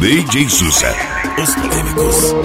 DJ Souza, os polêmicos.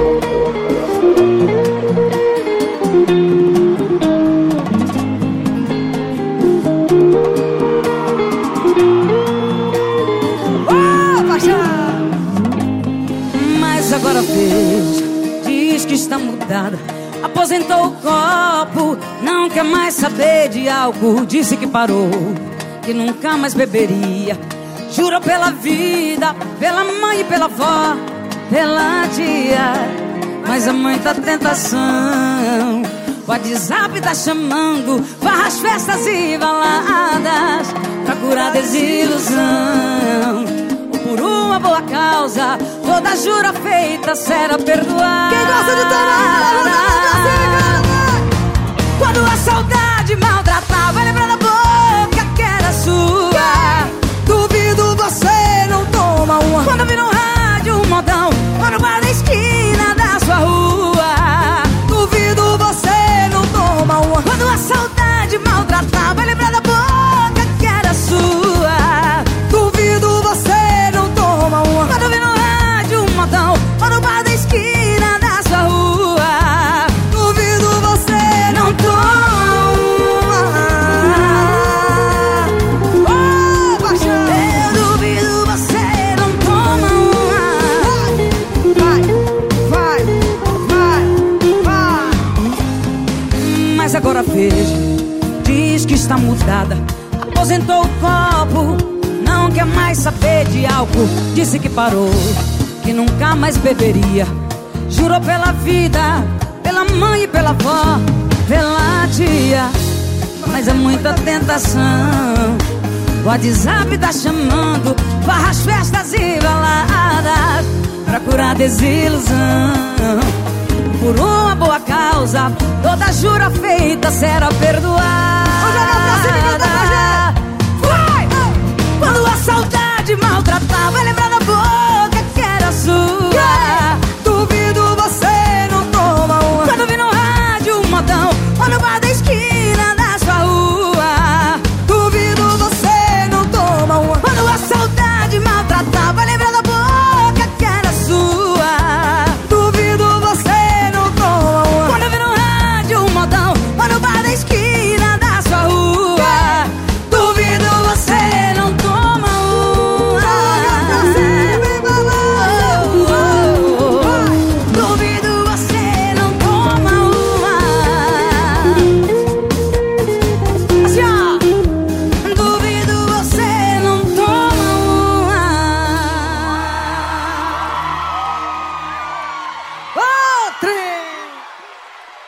Mas agora veja, diz que está mudada. Aposentou o copo, não quer mais saber de álcool. Disse que parou, que nunca mais beberia. Jurou pela vida, pela mãe e pela avó, pela tia. Mas a mãe tá tentação. O WhatsApp tá chamando, farras, festas e baladas pra curar desilusão. Por uma boa causa, toda jura feita será perdoada. Quem gosta de tomar, quando a saudade maltratar, vai lembrar da boca que era sua. Duvido você não toma uma. Quando vira um rádio, um modão, lá no bar da esquina da sua rua. Duvido você não toma uma. Quando a saudade maltratar, vai lembrar da boca que era sua. Duvido você não toma uma. Quando vira um rádio, um modão, lá no bar da esquina da sua rua. Duvido você não toma. Oh, paixão, eu duvido você não toma uma. Vai. Mas agora veja, diz que está mudada. Aposentou o copo, não quer mais saber de álcool. Disse que parou, que nunca mais beberia. Jurou pela vida, pela mãe e pela avó, pela tia. Mas é muita tentação. O WhatsApp tá chamando, farras, festas e baladas pra curar desilusão. Por uma boa causa, toda jura feita será perdoada. Vai! Quando a saudade maltratar, vai levar